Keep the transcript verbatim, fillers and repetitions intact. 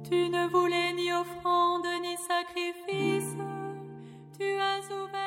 Tu ne voulais ni offrande ni sacrifice, tu as ouvert